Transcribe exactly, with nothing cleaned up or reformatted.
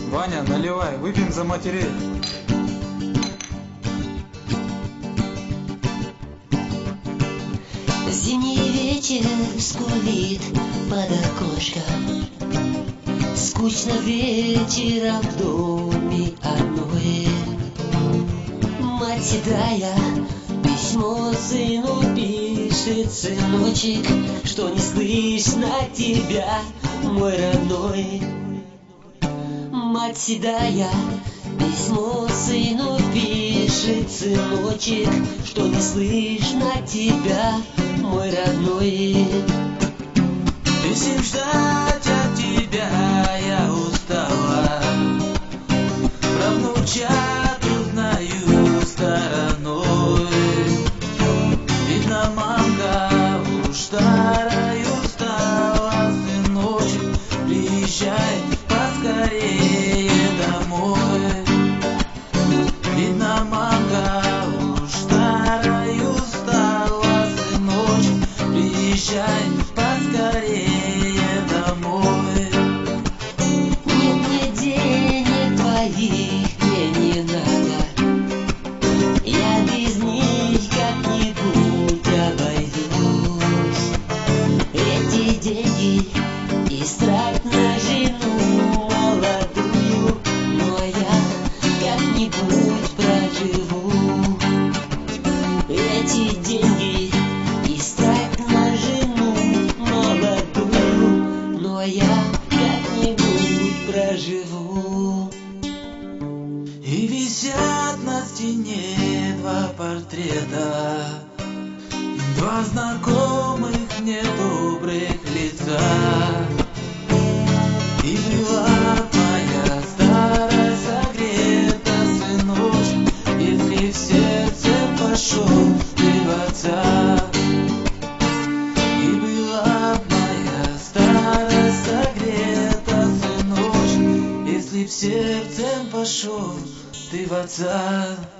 Ваня, наливай, выпьем за матерей. Зимний вечер скулит под окошком. Скучно вечером в доме одной. Мать седая письмо сыну пишет: сыночек, что не слышно тебя, мой родной. Мать седая письмо сыну пишет: сыночек, что не слышно тебя, мой родной. Писем ждать от тебя я устала, про внучат узнаю стороной. Видно, мамка уж старая устала, сыночек, приезжай поскорее домой. Видно, мамка уж старая устала, сыночек, приезжай поскорее домой. Нет мне денег твоих, мне не надо, я без них как-нибудь обойдусь. Эти деньги истрать на жену молодую, но я как-нибудь проживу. Эти деньги истрать на жену молодую, но я как-нибудь проживу. И висят на стене два портрета, два знакомых мне добрых лица. И была моя старая согрета, сыночек, если в сердце пошел ты в отца. И была моя старая согрета, сыночек, если в сердце пошел ты в отца.